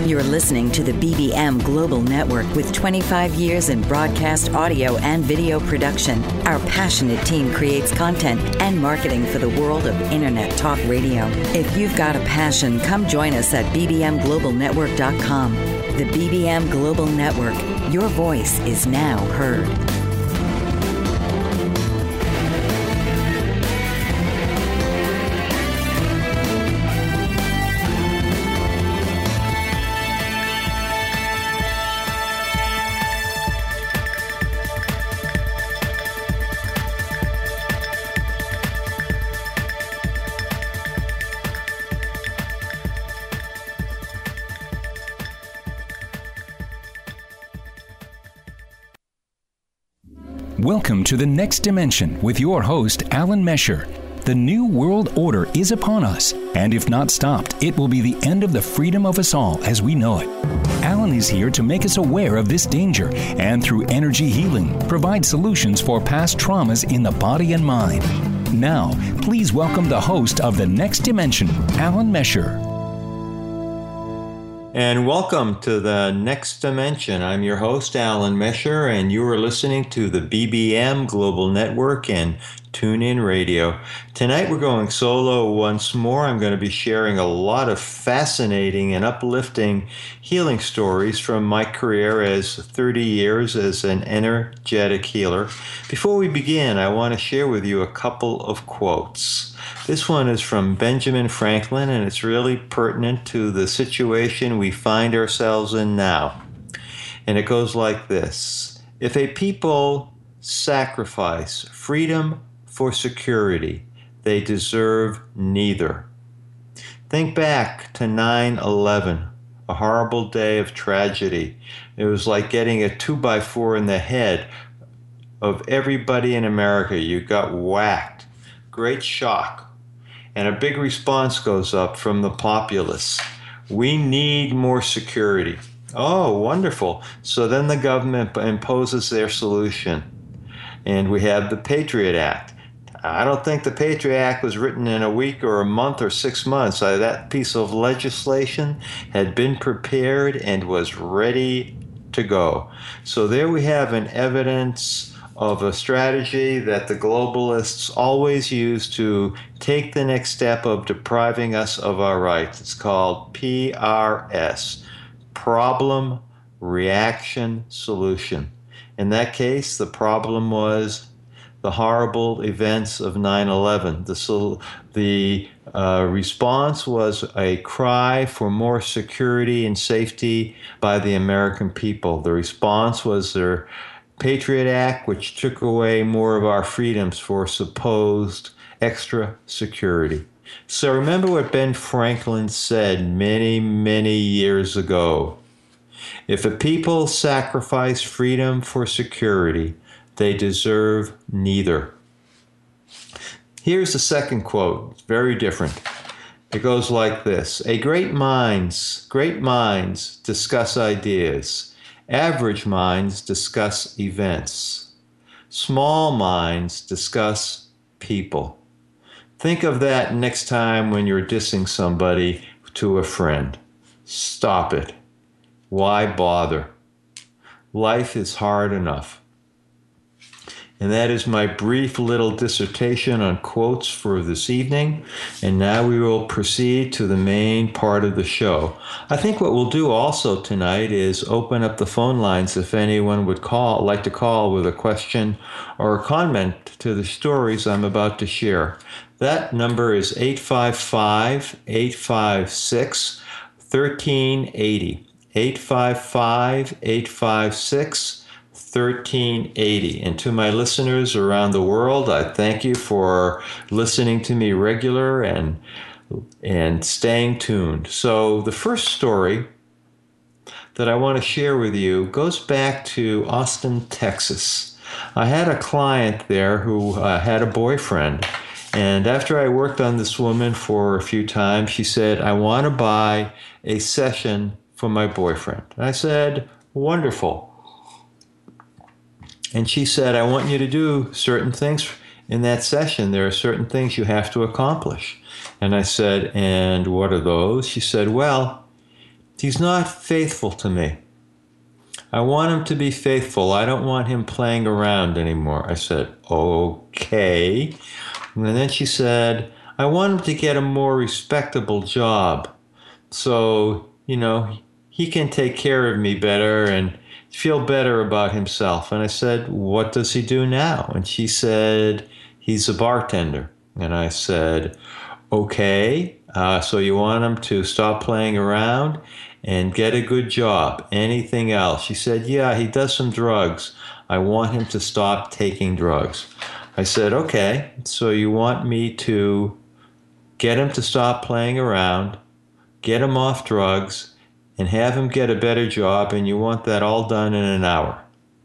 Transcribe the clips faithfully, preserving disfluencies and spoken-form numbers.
You're listening to the B B M Global Network with twenty-five years in broadcast audio and video production. Our passionate team creates content and marketing for the world of Internet Talk Radio. If you've got a passion, come join us at b b m global network dot com. The B B M Global Network. Your voice is now heard. Welcome to The Next Dimension with your host, Alan Mesher. The New World Order is upon us, and if not stopped, it will be the end of the freedom of us all as we know it. Alan is here to make us aware of this danger and, through energy healing, provide solutions for past traumas in the body and mind. Now, please welcome the host of The Next Dimension, Alan Mesher. And welcome to The Next Dimension. I'm your host, Alan Mesher, and you are listening to the B B M Global Network and TuneIn Radio. Tonight we're going solo once more. I'm going to be sharing a lot of fascinating and uplifting healing stories from my career as thirty years as an energetic healer. Before we begin, I want to share with you a couple of quotes. This one is from Benjamin Franklin, and it's really pertinent to the situation we find ourselves in now. And it goes like this: if a people sacrifice freedom for security, they deserve neither. Think back to nine eleven, a horrible day of tragedy. It was like getting a two by four in the head of everybody in America. You got whacked. Great shock. And a big response goes up from the populace. We need more security. Oh, wonderful. So then the government imposes their solution. And we have the Patriot Act. I don't think the Patriot Act was written in a week or a month or six months. Uh, that piece of legislation had been prepared and was ready to go. So there we have an evidence of a strategy that the globalists always use to take the next step of depriving us of our rights. It's called P R S, Problem, Reaction, Solution. In that case, the problem was the horrible events of nine eleven. The, the uh, response was a cry for more security and safety by the American people. The response was their Patriot Act, which took away more of our freedoms for supposed extra security. So remember what Ben Franklin said many, many years ago. If a people sacrifice freedom for security, they deserve neither. Here's the second quote. It's very different. It goes like this: A great minds, great minds discuss ideas. Average minds discuss events. Small minds discuss people. Think of that next time when you're dissing somebody to a friend. Stop it. Why bother? Life is hard enough. And that is my brief little dissertation on quotes for this evening. And now we will proceed to the main part of the show. I think what we'll do also tonight is open up the phone lines if anyone would call, like to call with a question or a comment to the stories I'm about to share. That number is eight five five, eight five six, one three eight zero. eight five five, eight five six, thirteen eighty. And to my listeners around the world, I thank you for listening to me regular and and staying tuned. So the first story that I want to share with you goes back to Austin, Texas. I had a client there who uh, had a boyfriend, and after I worked on this woman for a few times, she said, I want to buy a session for my boyfriend. And I said, wonderful. And she said, I want you to do certain things in that session. There are certain things you have to accomplish. And I said, and what are those? She said, well, he's not faithful to me. I want him to be faithful. I don't want him playing around anymore. I said, okay. And then she said, I want him to get a more respectable job so, you know, he can take care of me better and feel better about himself. And I said, what does he do now? And she said, he's a bartender. And I said, okay, uh, so you want him to stop playing around and get a good job. Anything else? She said, yeah, he does some drugs. I want him to stop taking drugs. I said, okay, so you want me to get him to stop playing around, get him off drugs, and have him get a better job, and you want that all done in an hour.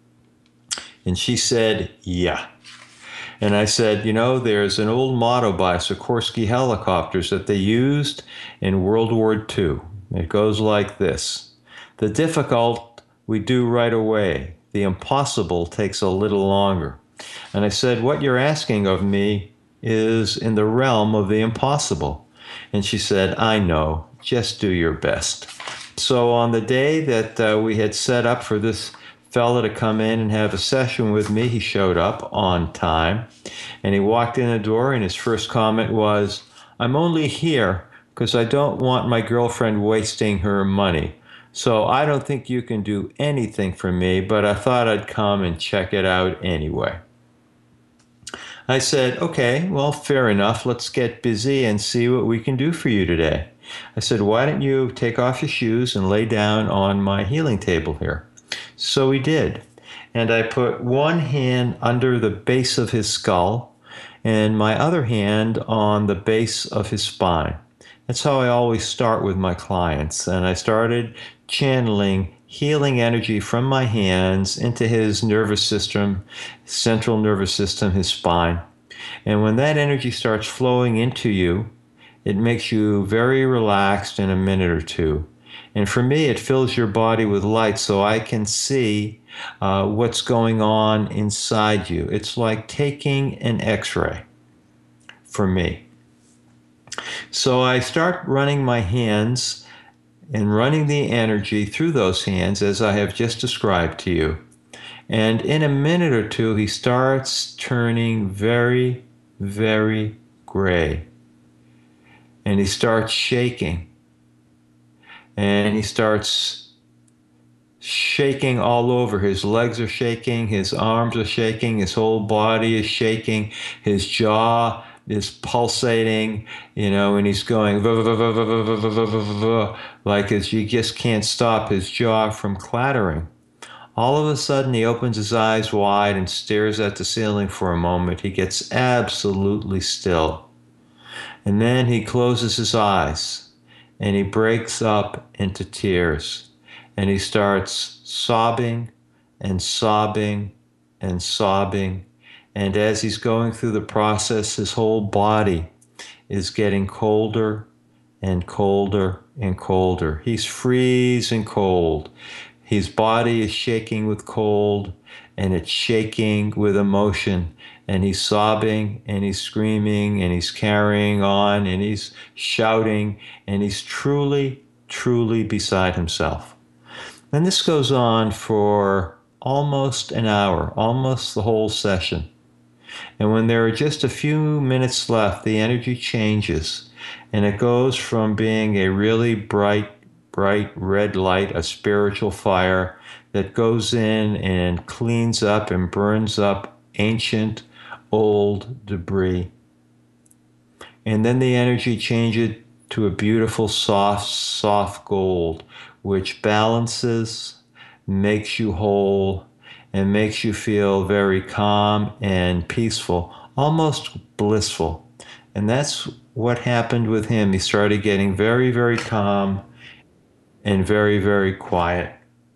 And she said, yeah. And I said, you know, there's an old motto by Sikorsky helicopters that they used in World War Two. It goes like this: the difficult we do right away. The impossible takes a little longer. And I said, what you're asking of me is in the realm of the impossible. And she said, I know, just do your best. So on the day that uh, we had set up for this fella to come in and have a session with me, he showed up on time. And he walked in the door, and his first comment was, I'm only here because I don't want my girlfriend wasting her money. So I don't think you can do anything for me, but I thought I'd come and check it out anyway. I said, okay, well, fair enough. Let's get busy and see what we can do for you today. I said, why don't you take off your shoes and lay down on my healing table here? So he did. And I put one hand under the base of his skull and my other hand on the base of his spine. That's how I always start with my clients. And I started channeling healing energy from my hands into his nervous system, central nervous system, his spine. And when that energy starts flowing into you, it makes you very relaxed in a minute or two. And for me, it fills your body with light so I can see uh, what's going on inside you. It's like taking an X-ray for me. So I start running my hands and running the energy through those hands as I have just described to you. And in a minute or two, he starts turning very, very gray. And he starts shaking. And he starts shaking all over. His legs are shaking, his arms are shaking, his whole body is shaking, his jaw is pulsating, you know, and he's going like as you just can't stop his jaw from clattering. All of a sudden, he opens his eyes wide and stares at the ceiling for a moment. He gets absolutely still. And then he closes his eyes and he breaks up into tears. And he starts sobbing and sobbing and sobbing. And as he's going through the process, his whole body is getting colder and colder and colder. He's freezing cold. His body is shaking with cold, and it's shaking with emotion. And he's sobbing, and he's screaming, and he's carrying on, and he's shouting, and he's truly, truly beside himself. And this goes on for almost an hour, almost the whole session. And when there are just a few minutes left, the energy changes, and it goes from being a really bright, bright red light, a spiritual fire that goes in and cleans up and burns up ancient, old debris. And then the energy changes to a beautiful, soft, soft gold, which balances, makes you whole, and makes you feel very calm and peaceful, almost blissful. And that's what happened with him. He started getting very, very calm and very, very quiet.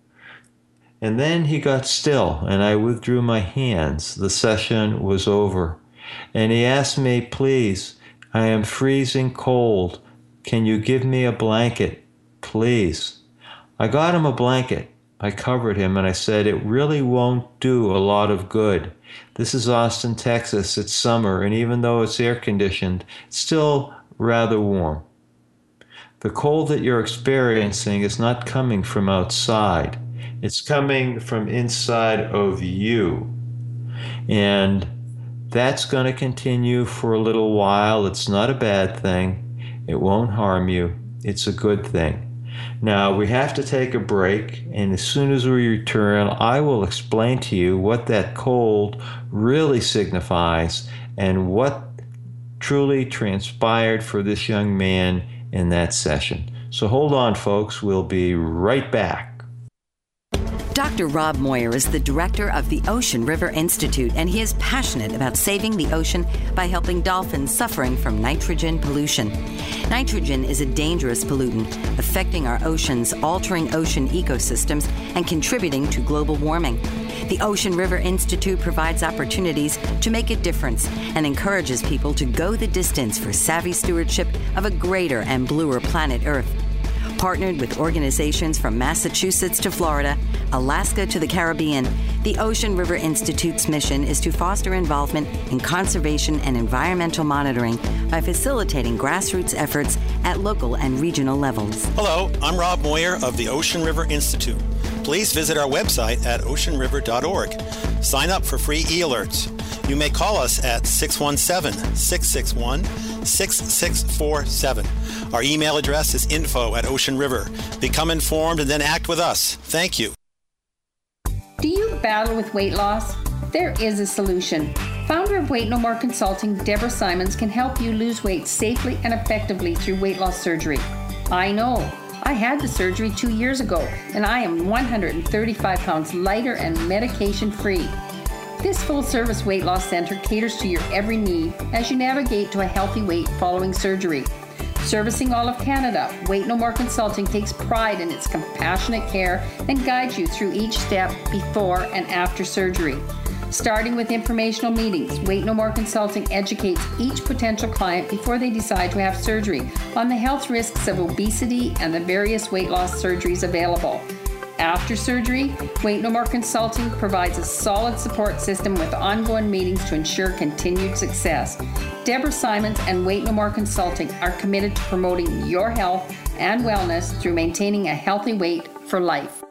And then he got still, and I withdrew my hands. The session was over. And he asked me, please, I am freezing cold. Can you give me a blanket, please? I got him a blanket. I covered him and I said, it really won't do a lot of good. This is Austin, Texas. It's summer, and even though it's air conditioned, it's still rather warm. The cold that you're experiencing is not coming from outside. It's coming from inside of you. And that's going to continue for a little while. It's not a bad thing. It won't harm you. It's a good thing. Now, we have to take a break, and as soon as we return, I will explain to you what that cold really signifies and what truly transpired for this young man in that session. So hold on, folks. We'll be right back. Doctor Rob Moyer is the director of the Ocean River Institute, and he is passionate about saving the ocean by helping dolphins suffering from nitrogen pollution. Nitrogen is a dangerous pollutant affecting our oceans, altering ocean ecosystems, and contributing to global warming. The Ocean River Institute provides opportunities to make a difference and encourages people to go the distance for savvy stewardship of a greater and bluer planet Earth. Partnered with organizations from Massachusetts to Florida, Alaska to the Caribbean, the Ocean River Institute's mission is to foster involvement in conservation and environmental monitoring by facilitating grassroots efforts at local and regional levels. Hello, I'm Rob Moyer of the Ocean River Institute. Please visit our website at ocean river dot org. Sign up for free e-alerts. You may call us at six one seven, six six one, six six four seven. Our email address is info at Ocean River. Become informed and then act with us. Thank you. Do you battle with weight loss? There is a solution. Founder of Weight No More Consulting, Deborah Simons, can help you lose weight safely and effectively through weight loss surgery. I know. I had the surgery two years ago, and I am one hundred thirty-five pounds lighter and medication-free. This full-service weight loss center caters to your every need as you navigate to a healthy weight following surgery. Servicing all of Canada, Weight No More Consulting takes pride in its compassionate care and guides you through each step before and after surgery. Starting with informational meetings, Weight No More Consulting educates each potential client before they decide to have surgery on the health risks of obesity and the various weight loss surgeries available. After surgery, Weight No More Consulting provides a solid support system with ongoing meetings to ensure continued success. Deborah Simons and Weight No More Consulting are committed to promoting your health and wellness through maintaining a healthy weight for life.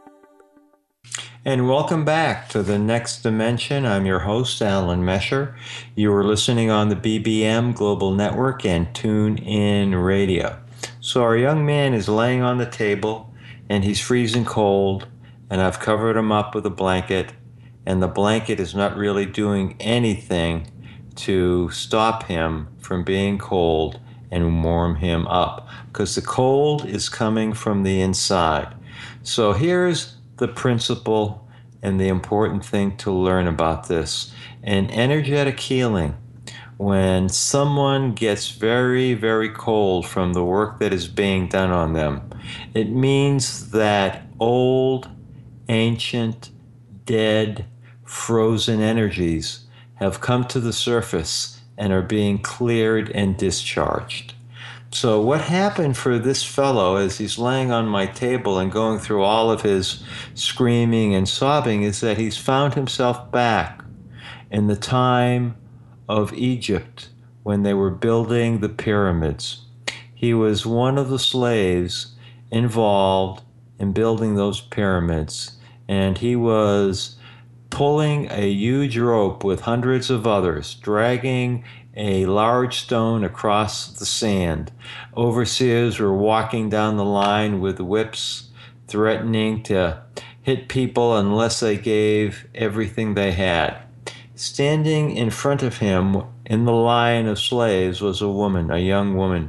And welcome back to The Next Dimension. I'm your host, Alan Mesher. You are listening on the B B M Global Network and TuneIn Radio. So our young man is laying on the table, and he's freezing cold, and I've covered him up with a blanket, and the blanket is not really doing anything to stop him from being cold and warm him up, because the cold is coming from the inside. So here's the principle and the important thing to learn about this. An energetic healing, when someone gets very, very cold from the work that is being done on them, it means that old, ancient, dead, frozen energies have come to the surface and are being cleared and discharged. So what happened for this fellow as he's laying on my table and going through all of his screaming and sobbing is that he's found himself back in the time of Egypt when they were building the pyramids. He was one of the slaves involved in building those pyramids, and he was pulling a huge rope with hundreds of others, dragging a large stone across the sand. Overseers were walking down the line with whips, threatening to hit people unless they gave everything they had. Standing in front of him in the line of slaves was a woman, a young woman.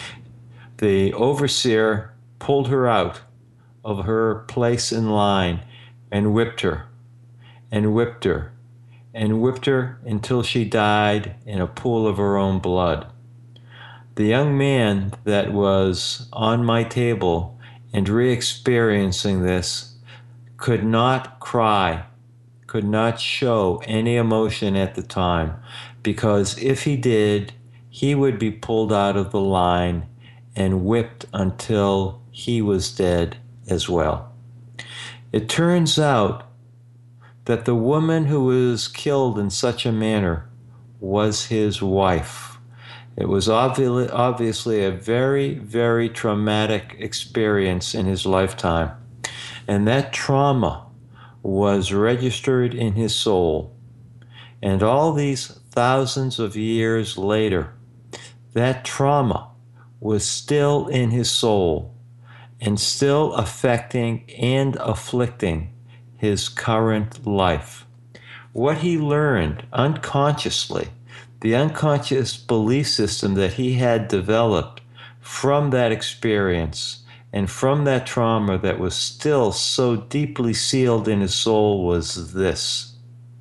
The overseer pulled her out of her place in line and whipped her, and whipped her, and whipped her until she died in a pool of her own blood. The young man that was on my table and re-experiencing this could not cry, could not show any emotion at the time, because if he did, he would be pulled out of the line and whipped until he was dead as well. It turns out that the woman who was killed in such a manner was his wife. It was obvi- obviously a very, very traumatic experience in his lifetime. And that trauma was registered in his soul. And all these thousands of years later, that trauma was still in his soul and still affecting and afflicting his current life. What he learned unconsciously, the unconscious belief system that he had developed from that experience and from that trauma that was still so deeply sealed in his soul, was this: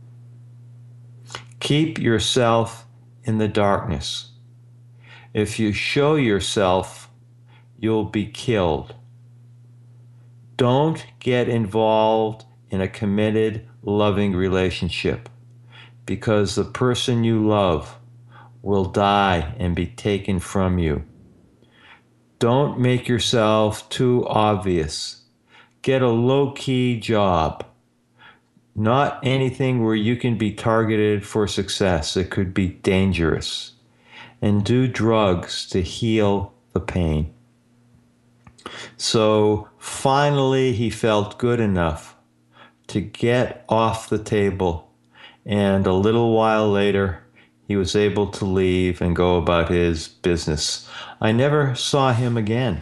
keep yourself in the darkness. If you show yourself, you'll be killed. Don't get involved in a committed, loving relationship, because the person you love will die and be taken from you. Don't make yourself too obvious. Get a low-key job. Not anything where you can be targeted for success. It could be dangerous. And do drugs to heal the pain. So finally he felt good enough to get off the table, and a little while later he was able to leave and go about his business. I never saw him again,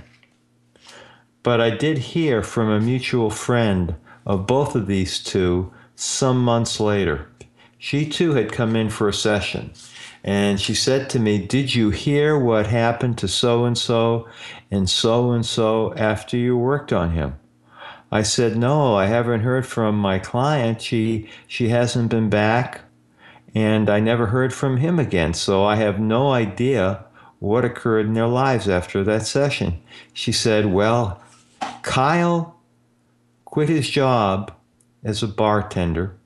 but I did hear from a mutual friend of both of these two some months later. She too had come in for a session, and she said to me, "Did you hear what happened to so-and-so and so-and-so after you worked on him?" I said, "No, I haven't heard from my client. She she hasn't been back, and I never heard from him again, so I have no idea what occurred in their lives after that session." She said, "Well, Kyle quit his job as a bartender.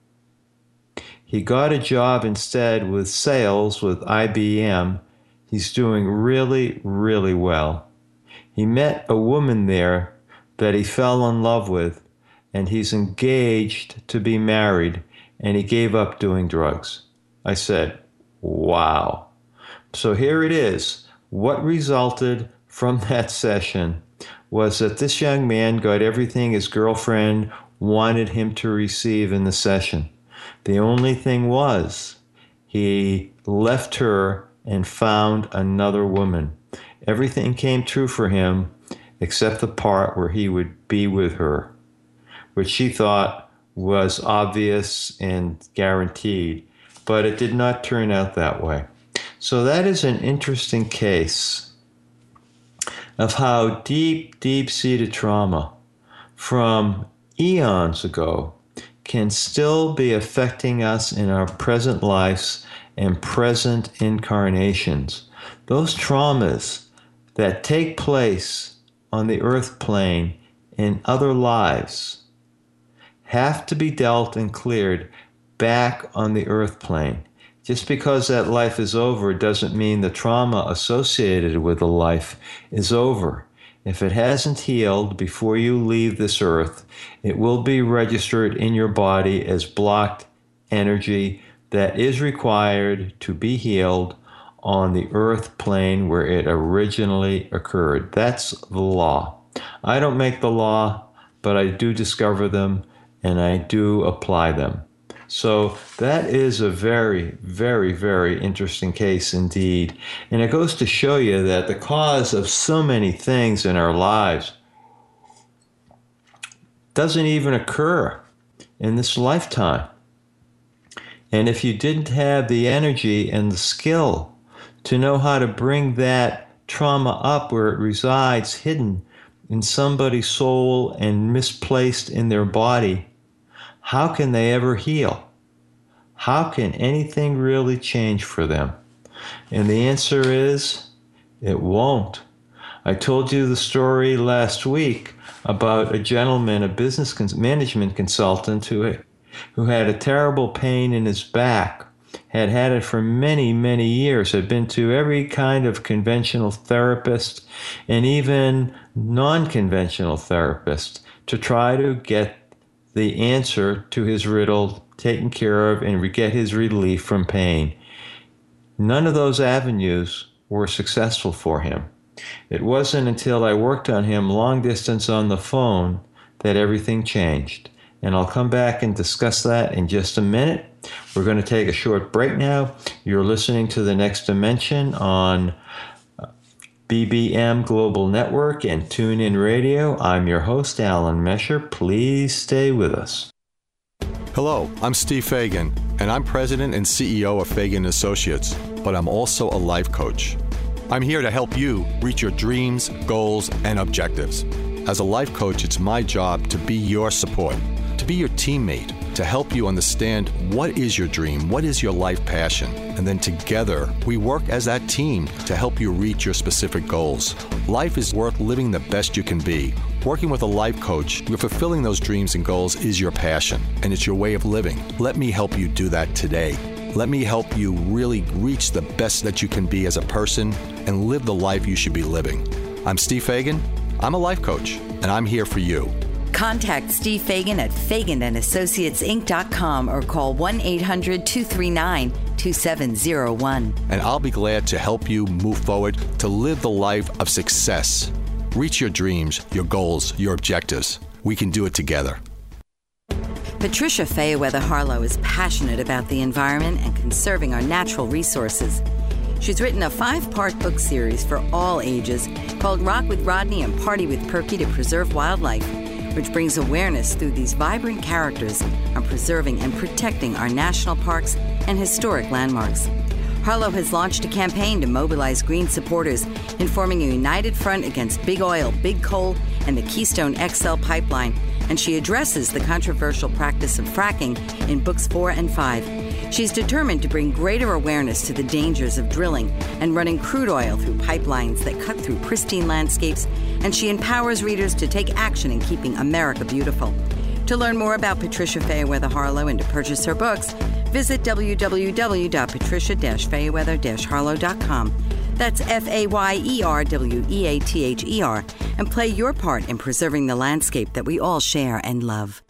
He got a job instead with sales with I B M. He's doing really, really well. He met a woman there that he fell in love with, and he's engaged to be married, and he gave up doing drugs." I said, wow. So here it is. What resulted from that session was that this young man got everything his girlfriend wanted him to receive in the session. The only thing was, he left her and found another woman. Everything came true for him except the part where he would be with her, which she thought was obvious and guaranteed, but it did not turn out that way. So that is an interesting case of how deep, deep-seated trauma from eons ago can still be affecting us in our present lives and present incarnations. Those traumas that take place on the earth plane in other lives have to be dealt and cleared back on the earth plane. Just because that life is over doesn't mean the trauma associated with the life is over. If it hasn't healed before you leave this earth, it will be registered in your body as blocked energy that is required to be healed on the earth plane where it originally occurred. That's the law. I don't make the law, but I do discover them and I do apply them. So that is a very, very, very interesting case indeed. And it goes to show you that the cause of so many things in our lives doesn't even occur in this lifetime. And if you didn't have the energy and the skill to know how to bring that trauma up where it resides, hidden in somebody's soul and misplaced in their body, how can they ever heal? How can anything really change for them? And the answer is, it won't. I told you the story last week about a gentleman, a business cons- management consultant who, who had a terrible pain in his back, had had it for many, many years, had been to every kind of conventional therapist and even non-conventional therapist to try to get the answer to his riddle taken care of and get his relief from pain. None of those avenues were successful for him. It wasn't until I worked on him long distance on the phone that everything changed. And I'll come back and discuss that in just a minute. We're going to take a short break now. You're listening to The Next Dimension on B B M Global Network and TuneIn Radio. I'm your host, Alan Mesher. Please stay with us. Hello, I'm Steve Fagan, and I'm president and C E O of Fagan Associates, but I'm also a life coach. I'm here to help you reach your dreams, goals, and objectives. As a life coach, it's my job to be your support, to be your teammate, to help you understand what is your dream, what is your life passion, and then together we work as that team to help you reach your specific goals. Life is worth living the best you can be. Working with a life coach, you're fulfilling those dreams and goals is your passion, and it's your way of living. Let me help you do that today. Let me help you really reach the best that you can be as a person and live the life you should be living. I'm Steve Fagan. I'm a life coach, and I'm here for you. Contact Steve Fagan at Fagan and Associates Inc dot com or call one eight hundred two three nine two seven zero one. And I'll be glad to help you move forward to live the life of success. Reach your dreams, your goals, your objectives. We can do it together. Patricia Fayerweather Harlow is passionate about the environment and conserving our natural resources. She's written a five-part book series for all ages called Rock with Rodney and Party with Perky to Preserve Wildlife, which brings awareness through these vibrant characters on preserving and protecting our national parks and historic landmarks. Harlow has launched a campaign to mobilize green supporters in forming a united front against big oil, big coal, and the Keystone X L pipeline, and she addresses the controversial practice of fracking in books four and five. She's determined to bring greater awareness to the dangers of drilling and running crude oil through pipelines that cut through pristine landscapes, and she empowers readers to take action in keeping America beautiful. To learn more about Patricia Fayerweather Harlow and to purchase her books, visit w w w dot patricia dash fayerweather dash harlow dot com. That's F A Y E R W E A T H E R, and play your part in preserving the landscape that we all share and love.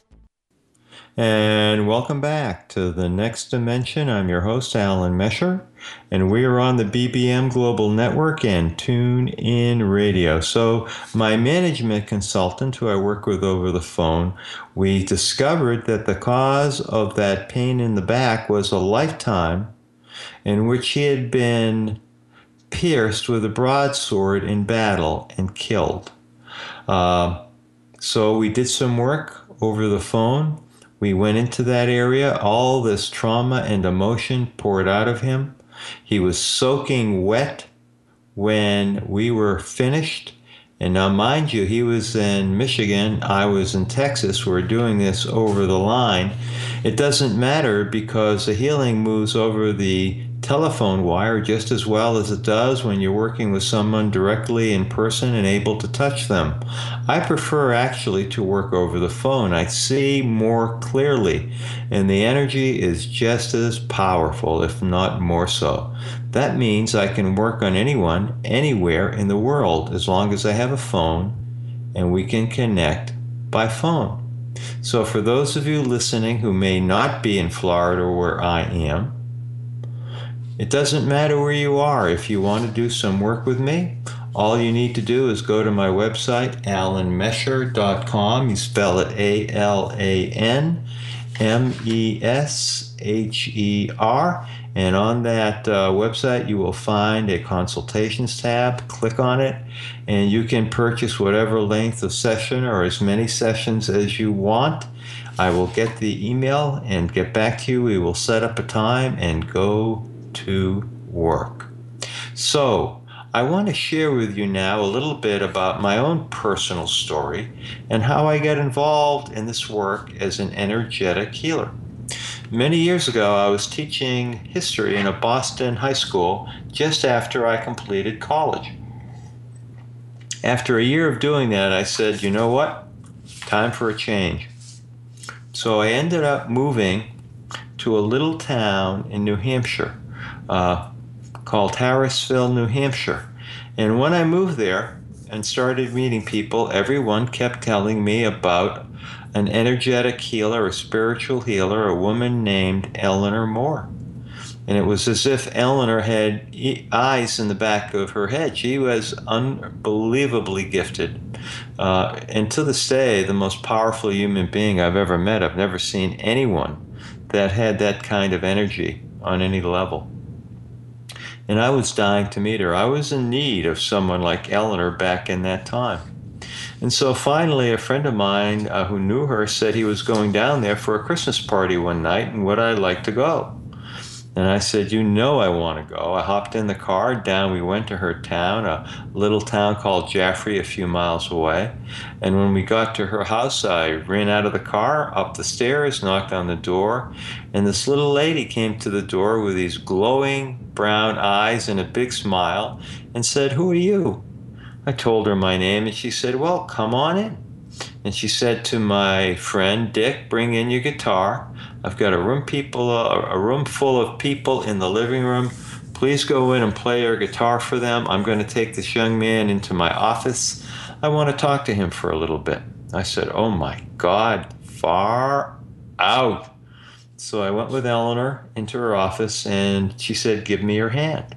And welcome back to The Next Dimension. I'm your host, Alan Mesher, and we are on the B B M Global Network and TuneIn Radio. So my management consultant, who I work with over the phone, we discovered that the cause of that pain in the back was a lifetime in which he had been pierced with a broadsword in battle and killed. Uh, so we did some work over the phone. We went into that area. All this trauma and emotion poured out of him. He was soaking wet when we were finished. And now, mind you, he was in Michigan. I was in Texas. We're doing this over the line. It doesn't matter because the healing moves over the telephone wire just as well as it does when you're working with someone directly in person and able to touch them. I prefer actually to work over the phone. I see more clearly, and the energy is just as powerful, if not more so. That means I can work on anyone, anywhere in the world, as long as I have a phone and we can connect by phone. So for those of you listening who may not be in Florida where I am, it doesn't matter where you are. If you want to do some work with me, all you need to do is go to my website, alan mesher dot com. You spell it A L A N M E S H E R. And on that uh, website, you will find a consultations tab. Click on it, and you can purchase whatever length of session or as many sessions as you want. I will get the email and get back to you. We will set up a time and go to work. So I want to share with you now a little bit about my own personal story and how I got involved in this work as an energetic healer. Many years ago, I was teaching history in a Boston high school just after I completed college. After a year of doing that, I said, you know what? Time for a change. So I ended up moving to a little town in New Hampshire Uh, called Harrisville, New Hampshire. And when I moved there and started meeting people, everyone kept telling me about an energetic healer, a spiritual healer, a woman named Eleanor Moore. And it was as if Eleanor had eyes in the back of her head. She was unbelievably gifted. Uh, and to this day, the most powerful human being I've ever met. I've never seen anyone that had that kind of energy on any level. And I was dying to meet her. I was in need of someone like Eleanor back in that time. And so finally, a friend of mine uh, who knew her said he was going down there for a Christmas party one night and would I like to go? And I said, you know I want to go. I hopped in the car, down we went to her town, a little town called Jaffrey, a few miles away. And when we got to her house, I ran out of the car, up the stairs, knocked on the door, and this little lady came to the door with these glowing brown eyes and a big smile and said, who are you? I told her my name, and she said, well, come on in. And she said to my friend, Dick, bring in your guitar. I've got a room people, uh, a room full of people in the living room. Please go in and play your guitar for them. I'm going to take this young man into my office. I want to talk to him for a little bit. I said, oh my God, far out. So I went with Eleanor into her office, and she said, give me your hand.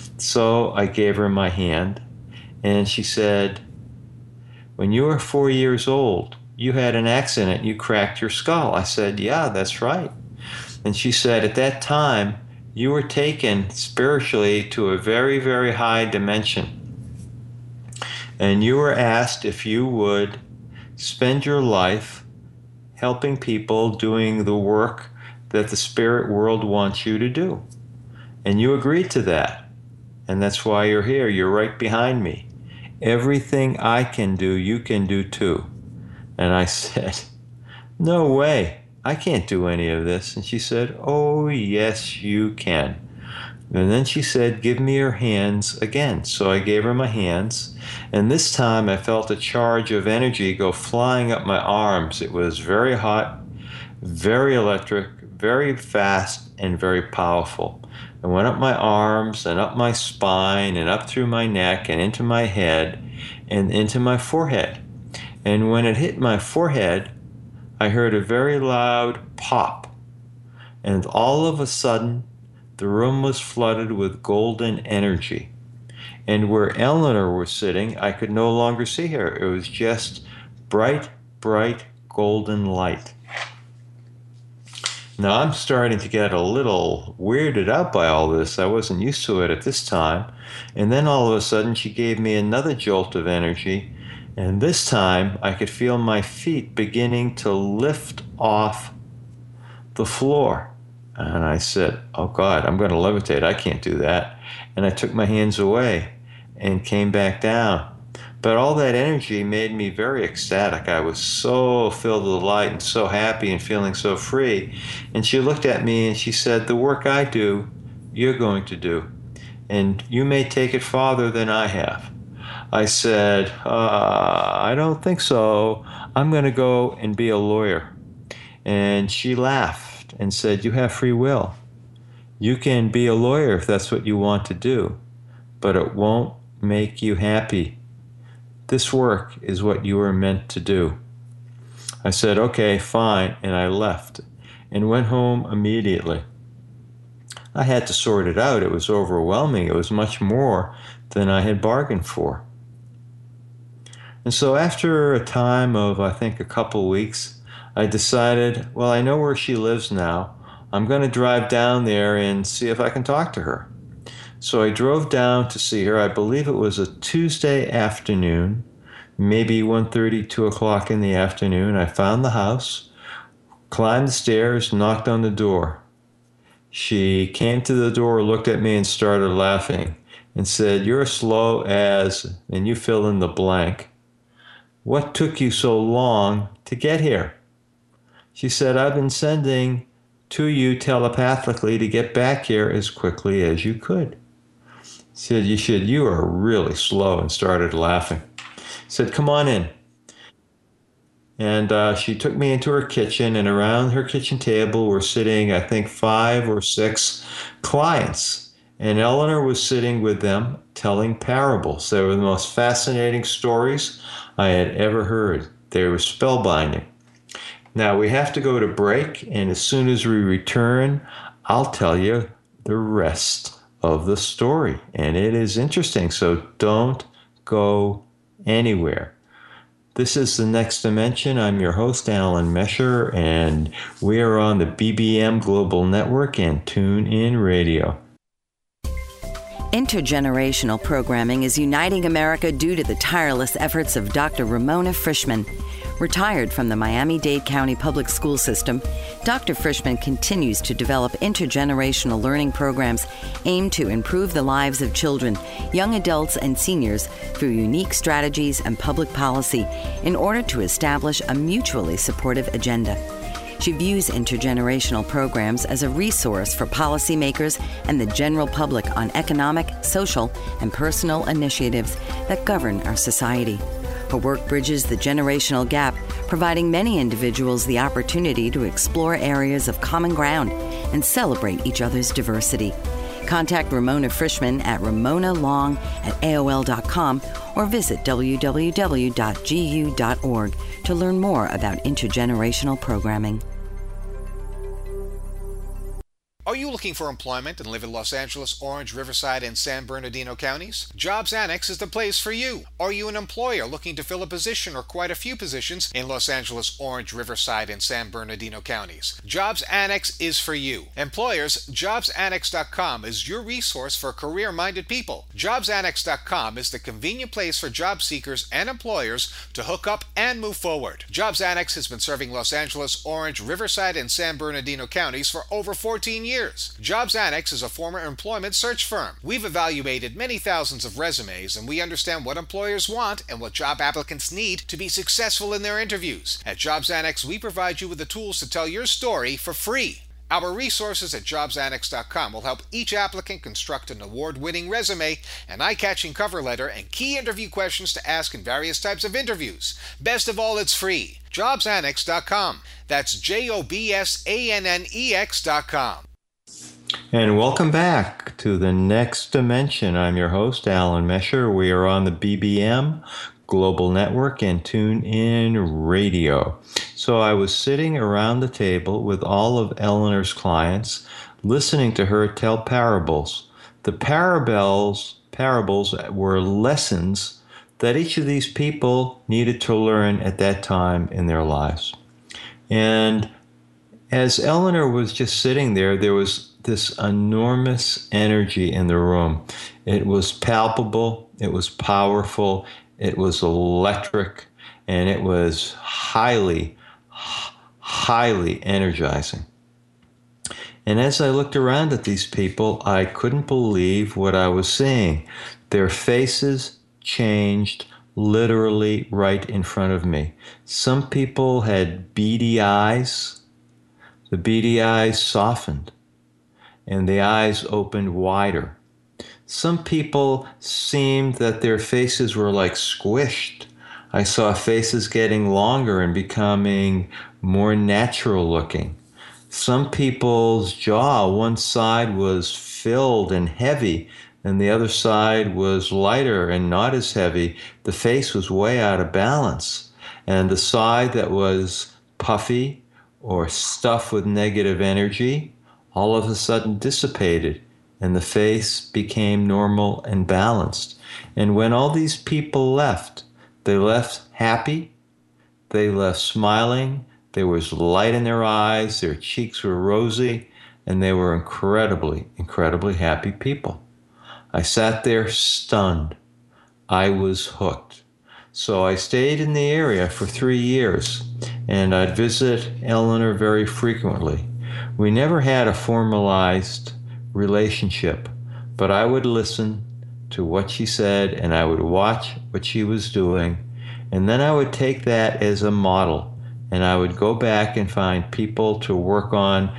So I gave her my hand, and she said, when you were four years old, you had an accident, you cracked your skull. I said, yeah, that's right. And she said, at that time, you were taken spiritually to a very, very high dimension. And you were asked if you would spend your life helping people, doing the work that the spirit world wants you to do. And you agreed to that. And that's why you're here. You're right behind me. Everything I can do, you can do too. And I said, no way, I can't do any of this. And she said, oh, yes, you can. And then she said, give me your hands again. So I gave her my hands. And this time I felt a charge of energy go flying up my arms. It was very hot, very electric, very fast, and very powerful. It went up my arms and up my spine and up through my neck and into my head and into my forehead. And when it hit my forehead, I heard a very loud pop. And all of a sudden, the room was flooded with golden energy. And where Eleanor was sitting, I could no longer see her. It was just bright, bright golden light. Now, I'm starting to get a little weirded out by all this. I wasn't used to it at this time. And then all of a sudden, she gave me another jolt of energy. And this time, I could feel my feet beginning to lift off the floor. And I said, oh, God, I'm going to levitate. I can't do that. And I took my hands away and came back down. But all that energy made me very ecstatic. I was so filled with light and so happy and feeling so free. And she looked at me and she said, the work I do, you're going to do. And you may take it farther than I have. I said, uh, I don't think so. I'm going to go and be a lawyer. And she laughed and said, you have free will. You can be a lawyer if that's what you want to do, but it won't make you happy. This work is what you were meant to do. I said, okay, fine, and I left and went home immediately. I had to sort it out. It was overwhelming. It was much more than I had bargained for. And so after a time of, I think, a couple weeks, I decided, well, I know where she lives now. I'm going to drive down there and see if I can talk to her. So I drove down to see her. I believe it was a Tuesday afternoon, maybe one thirty, two o'clock in the afternoon. I found the house, climbed the stairs, knocked on the door. She came to the door, looked at me, and started laughing and said, you're slow as, and you fill in the blank. What took you so long to get here? She said, I've been sending to you telepathically to get back here as quickly as you could. Said, you should, you are really slow, and started laughing. Said, come on in. And uh, she took me into her kitchen, and around her kitchen table were sitting, I think, five or six clients. And Eleanor was sitting with them telling parables. They were the most fascinating stories I had ever heard. They were spellbinding. Now, we have to go to break, and as soon as we return, I'll tell you the rest of the story. And it is interesting. So don't go anywhere. This is The Next Dimension. I'm your host, Alan Mesher, and we are on the B B M Global Network and TuneIn Radio. Intergenerational programming is uniting America due to the tireless efforts of Doctor Ramona Frischman. Retired from the Miami-Dade County Public School System, Doctor Frischman continues to develop intergenerational learning programs aimed to improve the lives of children, young adults, and seniors through unique strategies and public policy in order to establish a mutually supportive agenda. She views intergenerational programs as a resource for policymakers and the general public on economic, social, and personal initiatives that govern our society. Her work bridges the generational gap, providing many individuals the opportunity to explore areas of common ground and celebrate each other's diversity. Contact Ramona Frischman at ramona long at A O L dot com or visit w w w dot g u dot org to learn more about intergenerational programming. Are you looking for employment and live in Los Angeles, Orange, Riverside, and San Bernardino counties? Jobs Annex is the place for you. Are you an employer looking to fill a position or quite a few positions in Los Angeles, Orange, Riverside, and San Bernardino counties? Jobs Annex is for you. Employers, jobs annex dot com is your resource for career-minded people. jobs annex dot com is the convenient place for job seekers and employers to hook up and move forward. Jobs Annex has been serving Los Angeles, Orange, Riverside, and San Bernardino counties for over fourteen years. Jobs Annex is a former employment search firm. We've evaluated many thousands of resumes, and we understand what employers want and what job applicants need to be successful in their interviews. At Jobs Annex, we provide you with the tools to tell your story for free. Our resources at jobs annex dot com will help each applicant construct an award-winning resume, an eye-catching cover letter, and key interview questions to ask in various types of interviews. Best of all, it's free. jobs annex dot com. That's J O B S A N N E X dot com. And welcome back to The Next Dimension. I'm your host, Alan Mesher. We are on the B B M Global Network and TuneIn Radio. So I was sitting around the table with all of Eleanor's clients, listening to her tell parables. The parables, parables were lessons that each of these people needed to learn at that time in their lives. And as Eleanor was just sitting there, there was this enormous energy in the room. It was palpable, it was powerful, it was electric, and it was highly, highly energizing. And as I looked around at these people, I couldn't believe what I was seeing. Their faces changed literally right in front of me. Some people had beady eyes. The beady eyes softened, and the eyes opened wider. Some people seemed that their faces were like squished. I saw faces getting longer and becoming more natural looking. Some people's jaw, one side was filled and heavy, and the other side was lighter and not as heavy. The face was way out of balance. And the side that was puffy or stuffed with negative energy all of a sudden dissipated, and the face became normal and balanced. And when all these people left, they left happy, they left smiling, there was light in their eyes, their cheeks were rosy, and they were incredibly, incredibly happy people. I sat there stunned. I was hooked. So I stayed in the area for three years, and I'd visit Eleanor very frequently. We never had a formalized relationship, but I would listen to what she said, and I would watch what she was doing, and then I would take that as a model, and I would go back and find people to work on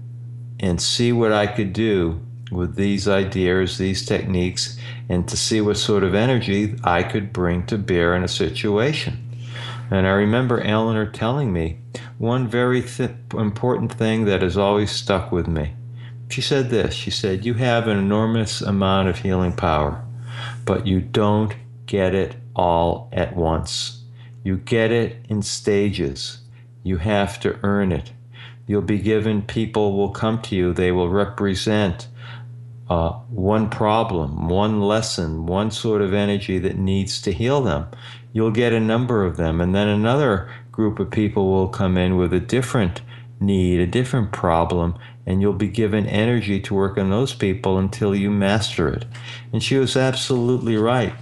and see what I could do with these ideas, these techniques, and to see what sort of energy I could bring to bear in a situation. And I remember Eleanor telling me one very th- important thing that has always stuck with me. She said this, she said, you have an enormous amount of healing power, but you don't get it all at once. You get it in stages. You have to earn it. You'll be given, people will come to you, they will represent uh, one problem, one lesson, one sort of energy that needs to heal them. You'll get a number of them, and then another group of people will come in with a different need, a different problem, and you'll be given energy to work on those people until you master it. And she was absolutely right.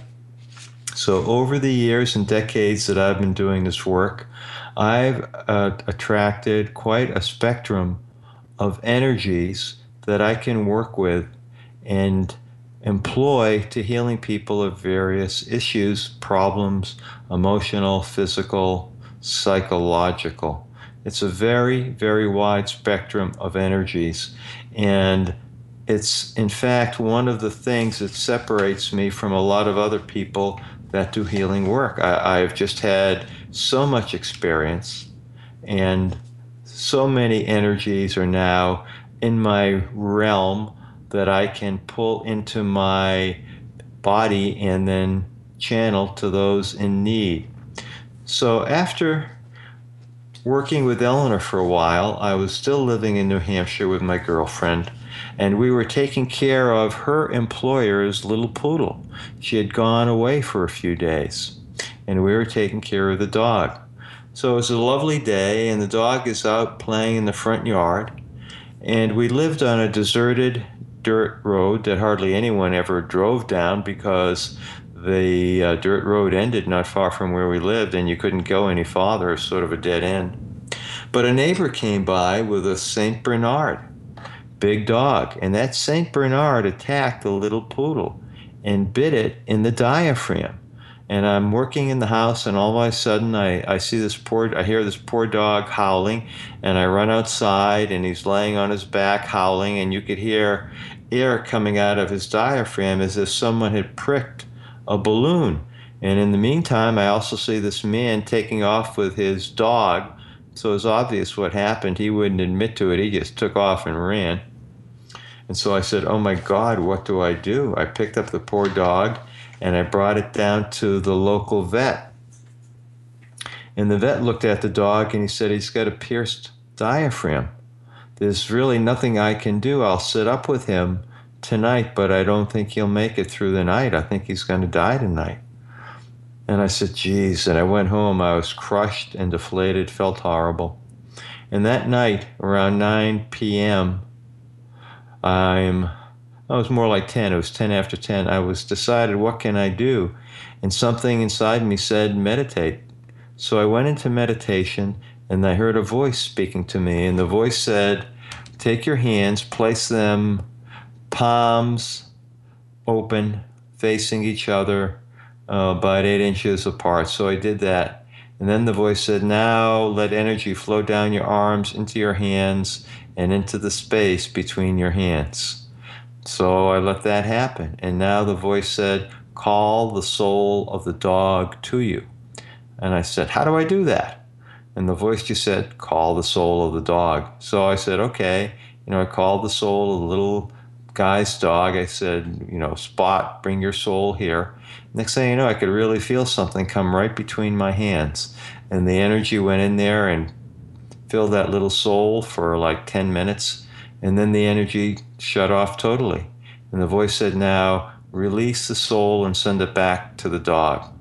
So over the years and decades that I've been doing this work, I've uh, attracted quite a spectrum of energies that I can work with and employ to healing people of various issues, problems, emotional, physical, psychological. It's a very, very wide spectrum of energies. And it's, in fact, one of the things that separates me from a lot of other people that do healing work. I, I've just had so much experience, and so many energies are now in my realm that I can pull into my body and then channel to those in need. So after working with Eleanor for a while, I was still living in New Hampshire with my girlfriend, and we were taking care of her employer's little poodle. She had gone away for a few days, and we were taking care of the dog. So it was a lovely day, and the dog is out playing in the front yard, and we lived on a deserted dirt road that hardly anyone ever drove down because the uh, dirt road ended not far from where we lived, and you couldn't go any farther, sort of a dead end. But a neighbor came by with a Saint Bernard, big dog, and that Saint Bernard attacked the little poodle and bit it in the diaphragm. And I'm working in the house, and all of a sudden I, I see this poor, I hear this poor dog howling, and I run outside, and he's laying on his back howling, and you could hear air coming out of his diaphragm as if someone had pricked a balloon. And in the meantime, I also see this man taking off with his dog. So it's obvious what happened. He wouldn't admit to it. He just took off and ran. And so I said, oh my God, what do I do? I picked up the poor dog and I brought it down to the local vet. And the vet looked at the dog and he said, he's got a pierced diaphragm. There's really nothing I can do. I'll sit up with him tonight, but I don't think he'll make it through the night. I think he's going to die tonight. And I said, geez. And I went home. I was crushed and deflated, felt horrible. And that night, around nine p.m., I'm, I was more like ten. It was ten after ten. I was decided, what can I do? And something inside me said, meditate. So I went into meditation, and I heard a voice speaking to me. And the voice said, take your hands, place them palms open, facing each other, uh, about eight inches apart. So I did that. And then the voice said, now let energy flow down your arms into your hands and into the space between your hands. So I let that happen. And now the voice said, call the soul of the dog to you. And I said, how do I do that? And the voice just said, call the soul of the dog. So I said, okay. You know, I called the soul of the little guy's dog. I said, you know, Spot, bring your soul here. Next thing you know, I could really feel something come right between my hands. And the energy went in there and filled that little soul for like ten minutes. And then the energy shut off totally. And the voice said, now release the soul and send it back to the dog.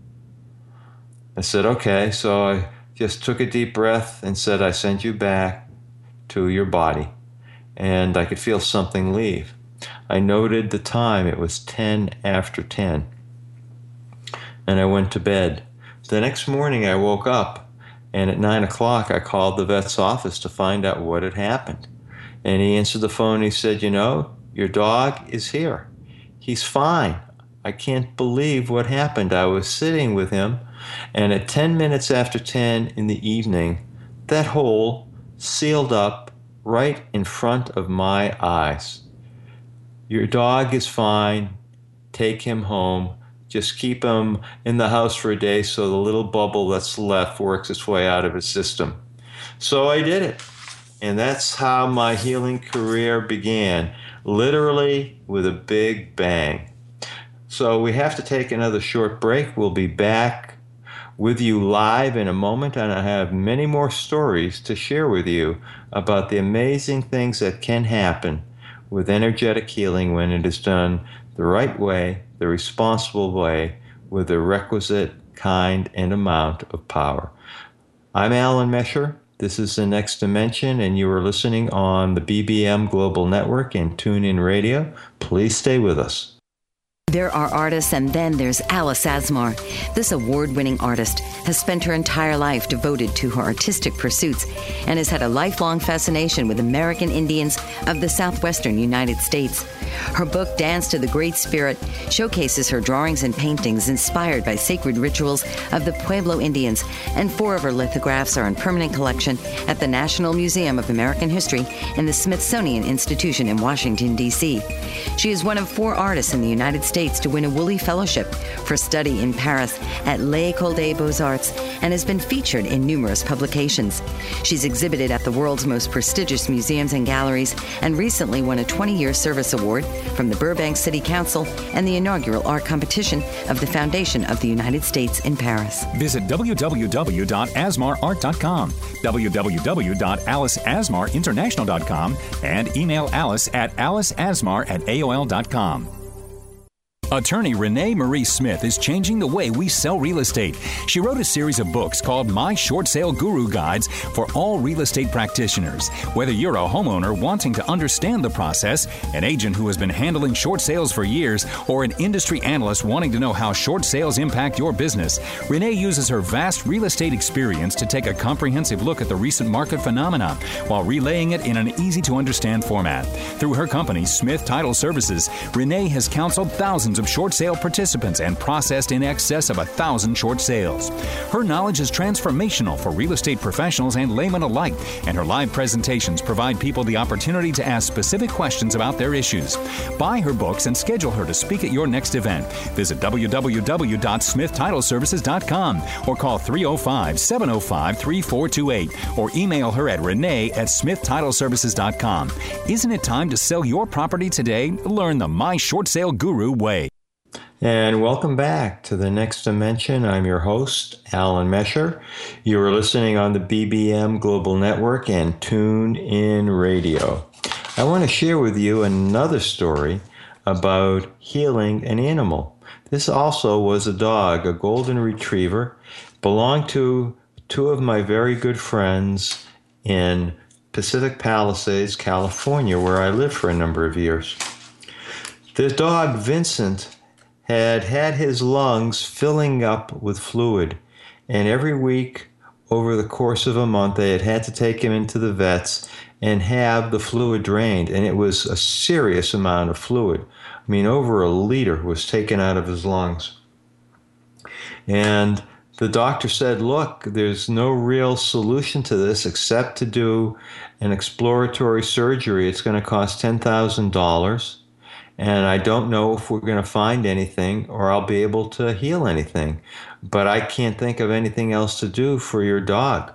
I said, okay. So I just took a deep breath and said, I send you back to your body. And I could feel something leave. I noted the time. It was ten after ten. And I went to bed. The next morning I woke up, and at nine o'clock I called the vet's office to find out what had happened. And he answered the phone and he said, you know, your dog is here. He's fine. I can't believe what happened. I was sitting with him, and at ten minutes after ten in the evening, that hole sealed up right in front of my eyes. Your dog is fine. Take him home. Just keep him in the house for a day so the little bubble that's left works its way out of his system. So I did it. And that's how my healing career began, literally with a big bang. So we have to take another short break. We'll be back with you live in a moment, and I have many more stories to share with you about the amazing things that can happen with energetic healing when it is done the right way, the responsible way, with the requisite kind and amount of power. I'm Alan Mesher. This is The Next Dimension, and you are listening on the B B M Global Network and TuneIn Radio. Please stay with us. There are artists, and then there's Alice Asmar. This award-winning artist has spent her entire life devoted to her artistic pursuits and has had a lifelong fascination with American Indians of the southwestern United States. Her book, Dance to the Great Spirit, showcases her drawings and paintings inspired by sacred rituals of the Pueblo Indians, and four of her lithographs are in permanent collection at the National Museum of American History and the Smithsonian Institution in Washington, D C She is one of four artists in the United States to win a Woolley Fellowship for study in Paris at L'École des Beaux-Arts and has been featured in numerous publications. She's exhibited at the world's most prestigious museums and galleries and recently won a twenty-year service award from the Burbank City Council and the inaugural art competition of the Foundation of the United States in Paris. Visit w w w dot asmar art dot com, w w w dot alice asmar international dot com, and email Alice at aliceasmar at a o l dot com. Attorney Renee Marie Smith is changing the way we sell real estate. She wrote a series of books called My Short Sale Guru Guides for all real estate practitioners. Whether you're a homeowner wanting to understand the process, an agent who has been handling short sales for years, or an industry analyst wanting to know how short sales impact your business, Renee uses her vast real estate experience to take a comprehensive look at the recent market phenomenon while relaying it in an easy-to-understand format. Through her company, Smith Title Services, Renee has counseled thousands of short sale participants and processed in excess of a thousand short sales. Her knowledge is transformational for real estate professionals and laymen alike, and her live presentations provide people the opportunity to ask specific questions about their issues. Buy her books and schedule her to speak at your next event. Visit w w w dot smith title services dot com or call three oh five, seven oh five, three four two eight or email her at renee at smith title services dot com. Isn't it time to sell your property today? Learn the My Short Sale Guru way. And welcome back to The Next Dimension. I'm your host, Alan Mesher. You are listening on the B B M Global Network and TuneIn Radio. I want to share with you another story about healing an animal. This also was a dog, a golden retriever, belonged to two of my very good friends in Pacific Palisades, California, where I lived for a number of years. The dog, Vincent, had had his lungs filling up with fluid, and every week over the course of a month they had had to take him into the vets and have the fluid drained, and it was a serious amount of fluid. I mean, over a liter was taken out of his lungs. And the doctor said, look, there's no real solution to this except to do an exploratory surgery. It's going to cost ten thousand dollars. And I don't know if we're going to find anything or I'll be able to heal anything. But I can't think of anything else to do for your dog.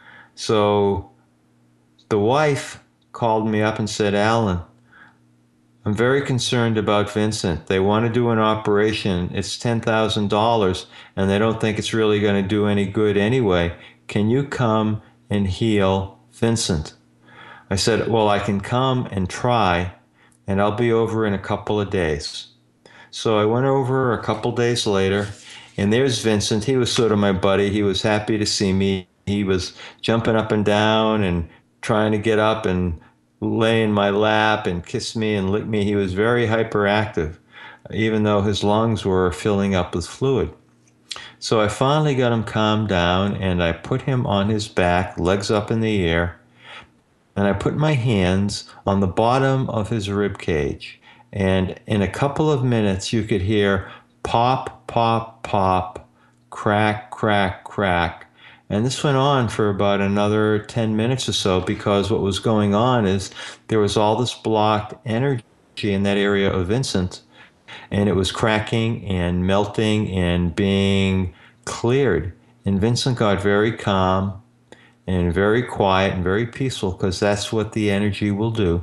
So the wife called me up and said, Alan, I'm very concerned about Vincent. They want to do an operation. It's ten thousand dollars, and they don't think it's really going to do any good anyway. Can you come and heal Vincent? I said, well, I can come and try, and I'll be over in a couple of days. So I went over a couple days later, and there's Vincent. He was sort of my buddy. He was happy to see me. He was jumping up and down and trying to get up and lay in my lap and kiss me and lick me. He was very hyperactive, even though his lungs were filling up with fluid. So I finally got him calmed down, and I put him on his back, legs up in the air, and I put my hands on the bottom of his rib cage. And in a couple of minutes, you could hear pop, pop, pop, crack, crack, crack. And this went on for about another ten minutes or so, because what was going on is there was all this blocked energy in that area of Vincent, and it was cracking and melting and being cleared. And Vincent got very calm and very quiet and very peaceful, because that's what the energy will do.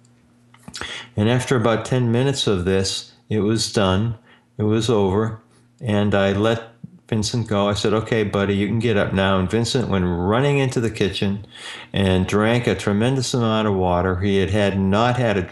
And after about ten minutes of this, it was done. It was over. And I let Vincent go. I said, okay, buddy, you can get up now. And Vincent went running into the kitchen and drank a tremendous amount of water. He had had not had a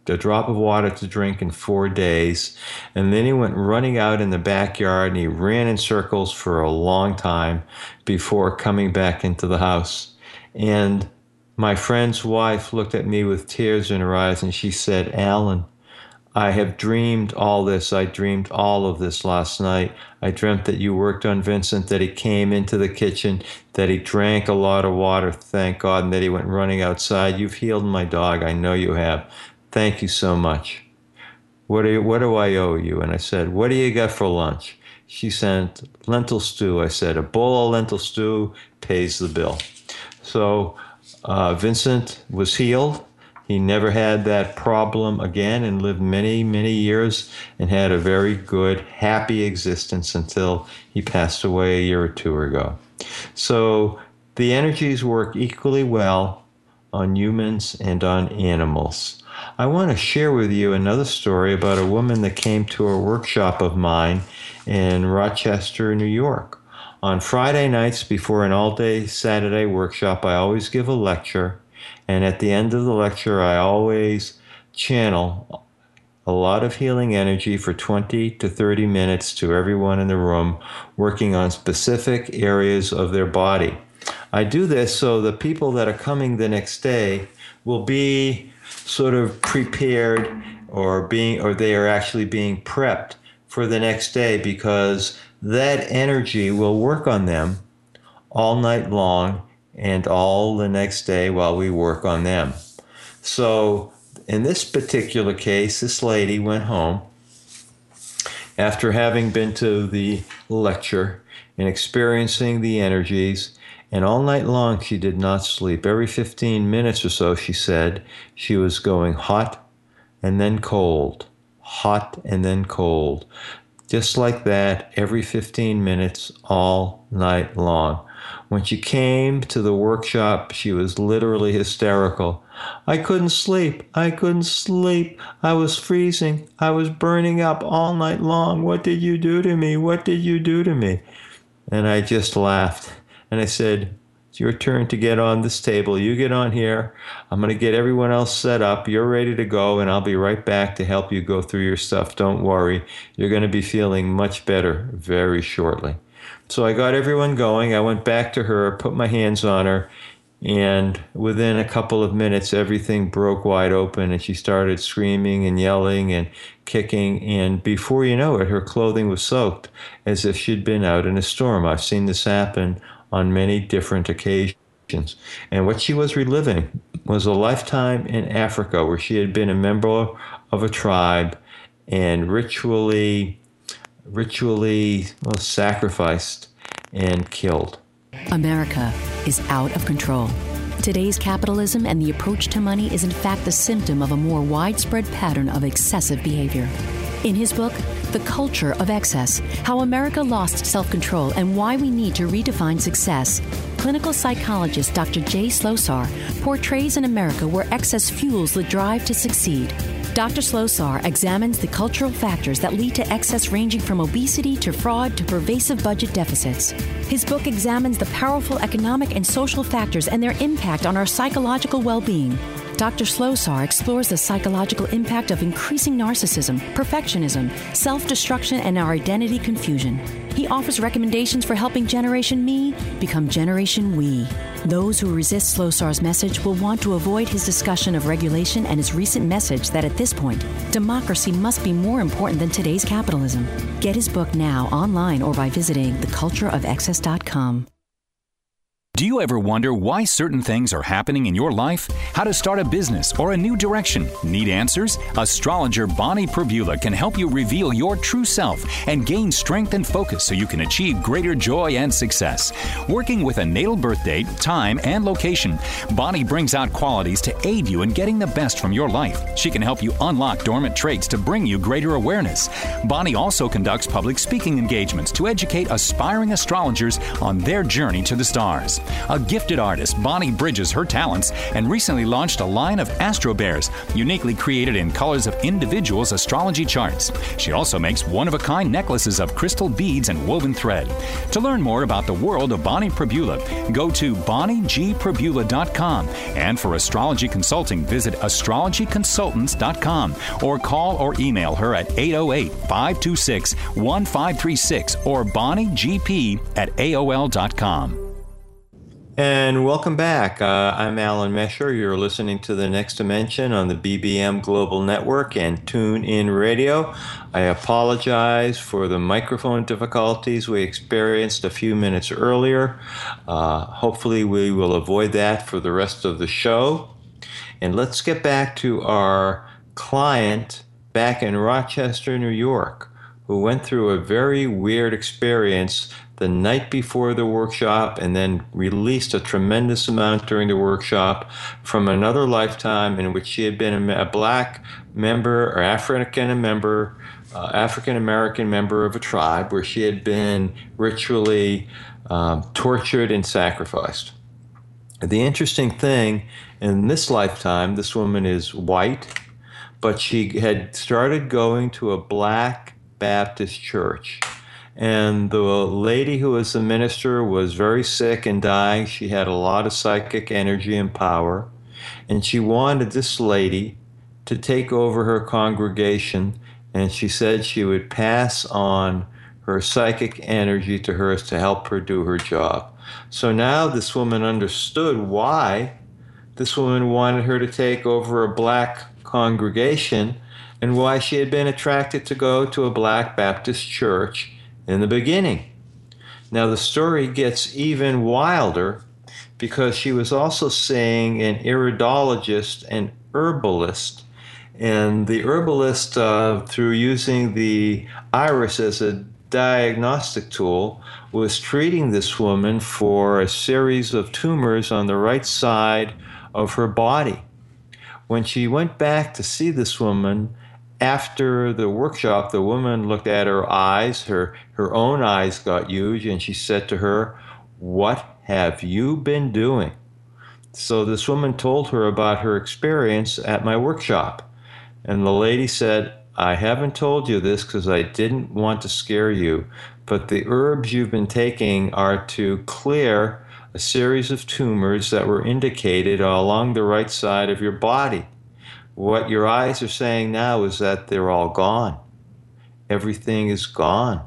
a drop of water to drink in four days. And then he went running out in the backyard and he ran in circles for a long time before coming back into the house. And my friend's wife looked at me with tears in her eyes and she said, Alan, I have dreamed all this. I dreamed all of this last night. I dreamt that you worked on Vincent, that he came into the kitchen, that he drank a lot of water, thank God, and that he went running outside. You've healed my dog. I know you have. Thank you so much. What do you, what do I owe you? And I said, what do you got for lunch? She sent lentil stew. I said, a bowl of lentil stew pays the bill. So uh, Vincent was healed. He never had that problem again and lived many, many years and had a very good, happy existence until he passed away a year or two ago. So the energies work equally well on humans and on animals. I want to share with you another story about a woman that came to a workshop of mine in Rochester, New York. On Friday nights before an all-day Saturday workshop, I always give a lecture. And at the end of the lecture, I always channel a lot of healing energy for twenty to thirty minutes to everyone in the room, working on specific areas of their body. I do this so the people that are coming the next day will be sort of prepared or being, or they are actually being prepped for the next day, because that energy will work on them all night long and all the next day while we work on them. So in this particular case, this lady went home after having been to the lecture and experiencing the energies, and all night long she did not sleep. Every fifteen minutes or so, she said, she was going hot and then cold, hot and then cold. Just like that, every fifteen minutes, all night long. When she came to the workshop, she was literally hysterical. I couldn't sleep. I couldn't sleep. I was freezing. I was burning up all night long. What did you do to me? What did you do to me? And I just laughed. And I said, it's your turn to get on this table. You get on here. I'm going to get everyone else set up. You're ready to go, and I'll be right back to help you go through your stuff. Don't worry. You're going to be feeling much better very shortly. So I got everyone going. I went back to her, put my hands on her, and within a couple of minutes, everything broke wide open, and she started screaming and yelling and kicking, and before you know it, her clothing was soaked as if she'd been out in a storm. I've seen this happen on many different occasions. And what she was reliving was a lifetime in Africa where she had been a member of a tribe and ritually ritually well, sacrificed and killed. America is out of control. Today's capitalism and the approach to money is in fact the symptom of a more widespread pattern of excessive behavior. In his book, The Culture of Excess, How America Lost Self-Control and Why We Need to Redefine Success, clinical psychologist Doctor Jay Slosar portrays an America where excess fuels the drive to succeed. Doctor Slosar examines the cultural factors that lead to excess, ranging from obesity to fraud to pervasive budget deficits. His book examines the powerful economic and social factors and their impact on our psychological well-being. Doctor Slosar explores the psychological impact of increasing narcissism, perfectionism, self-destruction, and our identity confusion. He offers recommendations for helping Generation Me become Generation We. Those who resist Slosar's message will want to avoid his discussion of regulation and his recent message that at this point, democracy must be more important than today's capitalism. Get his book now online or by visiting the culture of excess dot com. Do you ever wonder why certain things are happening in your life? How to start a business or a new direction? Need answers? Astrologer Bonnie Perbula can help you reveal your true self and gain strength and focus so you can achieve greater joy and success. Working with a natal birth date, time, and location, Bonnie brings out qualities to aid you in getting the best from your life. She can help you unlock dormant traits to bring you greater awareness. Bonnie also conducts public speaking engagements to educate aspiring astrologers on their journey to the stars. A gifted artist, Bonnie bridges her talents and recently launched a line of Astro Bears, uniquely created in colors of individuals' astrology charts. She also makes one-of-a-kind necklaces of crystal beads and woven thread. To learn more about the world of Bonnie Prabula, go to bonnie g prabula dot com, and for astrology consulting, visit astrology consultants dot com or call or email her at eight oh eight, five two six, one five three six or bonnie g p at a o l dot com. And welcome back. Uh, I'm Alan Mesher. You're listening to The Next Dimension on the B B M Global Network and TuneIn Radio. I apologize for the microphone difficulties we experienced a few minutes earlier. Uh, hopefully we will avoid that for the rest of the show. And let's get back to our client back in Rochester, New York, who went through a very weird experience the night before the workshop and then released a tremendous amount during the workshop from another lifetime in which she had been a, a black member or African member, uh, African American member of a tribe where she had been ritually um, tortured and sacrificed. The interesting thing, in this lifetime, this woman is white, but she had started going to a black Baptist church. And the lady who was the minister was very sick and dying. She had a lot of psychic energy and power. And she wanted this lady to take over her congregation. And she said she would pass on her psychic energy to her to help her do her job. So now this woman understood why this woman wanted her to take over a black congregation and why she had been attracted to go to a black Baptist church in the beginning. Now the story gets even wilder because she was also seeing an iridologist and herbalist. And the herbalist, uh, through using the iris as a diagnostic tool, was treating this woman for a series of tumors on the right side of her body. When she went back to see this woman after the workshop, the woman looked at her eyes, her, her own eyes got huge, and she said to her, "What have you been doing?" So this woman told her about her experience at my workshop. And the lady said, "I haven't told you this because I didn't want to scare you, but the herbs you've been taking are to clear a series of tumors that were indicated along the right side of your body. What your eyes are saying now is that they're all gone. Everything is gone."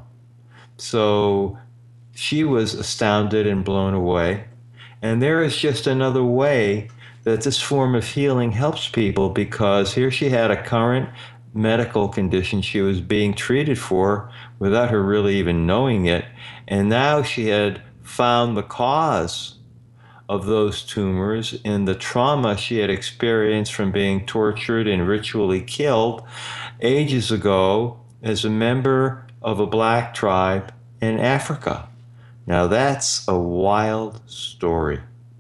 So she was astounded and blown away. And there is just another way that this form of healing helps people, because here she had a current medical condition she was being treated for without her really even knowing it. And now she had found the cause of those tumors in the trauma she had experienced from being tortured and ritually killed ages ago as a member of a black tribe in Africa. Now that's a wild story.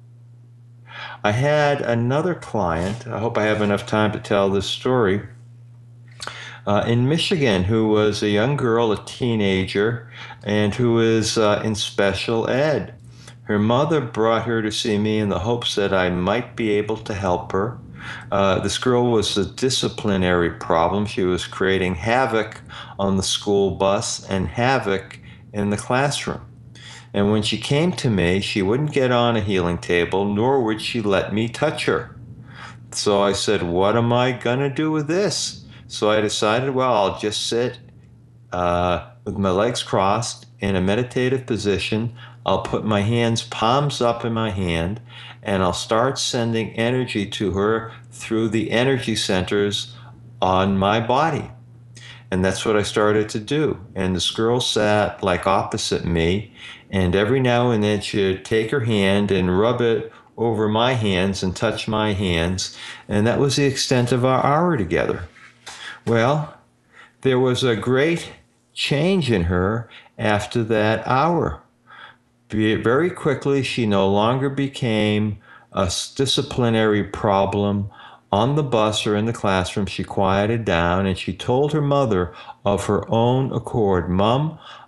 I had another client, I hope I have enough time to tell this story, uh, in Michigan, who was a young girl, a teenager, and who is uh, in special ed. Her mother brought her to see me in the hopes that I might be able to help her. Uh, this girl was a disciplinary problem. She was creating havoc on the school bus and havoc in the classroom. And when she came to me, she wouldn't get on a healing table, nor would she let me touch her. So I said, "What am I going to do with this?" So I decided, well, I'll just sit uh, with my legs crossed in a meditative position. I'll put my hands palms up in my hand, and I'll start sending energy to her through the energy centers on my body. And that's what I started to do. And this girl sat like opposite me, and every now and then she'd take her hand and rub it over my hands and touch my hands. And that was the extent of our hour together. Well, there was a great change in her after that hour. Very quickly, she no longer became a disciplinary problem on the bus or in the classroom. She quieted down and she told her mother of her own accord, "Mom,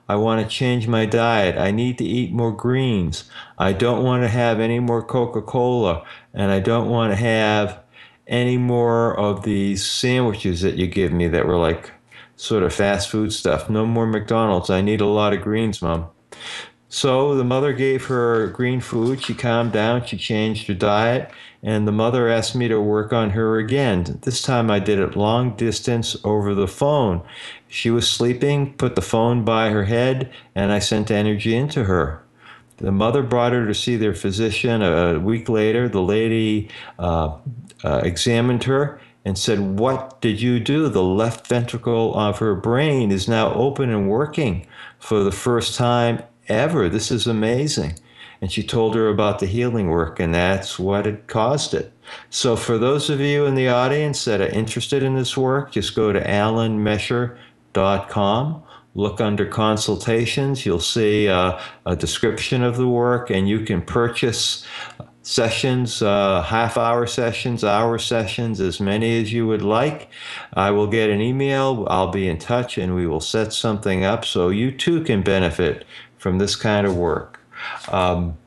I want to change my diet. I need to eat more greens. I don't want to have any more Coca-Cola, and I don't want to have any more of these sandwiches that you give me that were like sort of fast food stuff. No more McDonald's. I need a lot of greens, Mom. So the mother gave her green food. She calmed down. She changed her diet. And the mother asked me to work on her again. This time I did it long distance over the phone. She was sleeping, put the phone by her head, and I sent energy into her. The mother brought her to see their physician. A week later, the lady uh, uh, examined her and said, "What did you do?" The left ventricle of her brain is now open and working for the first time ever. This is amazing. And she told her about the healing work, and that's what had caused it. So for those of you in the audience that are interested in this work, just go to alan mesher dot com. Look under consultations. You'll see uh, a description of the work, and you can purchase sessions, uh, half-hour sessions, hour sessions, as many as you would like. I will get an email. I'll be in touch, and we will set something up so you too can benefit from this kind of work. Um,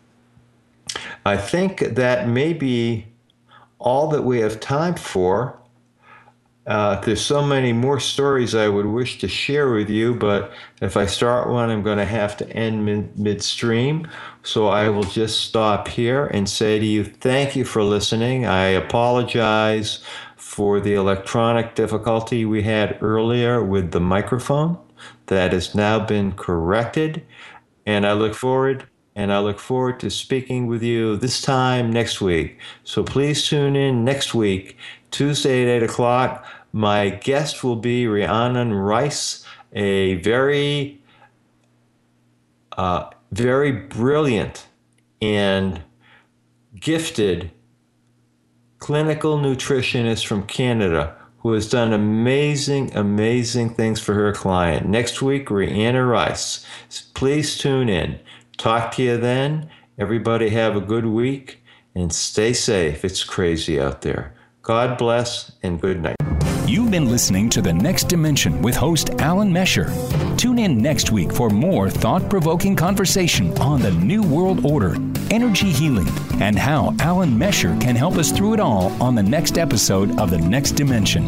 I think that may be all that we have time for. Uh, there's so many more stories I would wish to share with you, but if I start one, I'm going to have to end mid- midstream. So I will just stop here and say to you, thank you for listening. I apologize for the electronic difficulty we had earlier with the microphone. That has now been corrected. And I look forward, and I look forward to speaking with you this time next week. So please tune in next week, Tuesday at eight o'clock. My guest will be Rhiannon Rice, a very, uh, very brilliant and gifted clinical nutritionist from Canada who has done amazing, amazing things for her client. Next week, Rhiannon Rice. Please tune in. Talk to you then. Everybody have a good week and stay safe. It's crazy out there. God bless and good night. You've been listening to The Next Dimension with host Alan Mesher. Tune in next week for more thought-provoking conversation on the New World Order, energy healing, and how Alan Mesher can help us through it all on the next episode of The Next Dimension.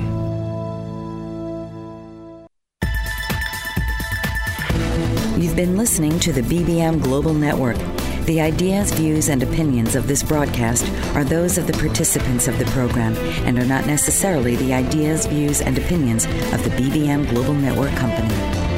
You've been listening to the B B M Global Network. The ideas, views, and opinions of this broadcast are those of the participants of the program and are not necessarily the ideas, views, and opinions of the B B M Global Network Company.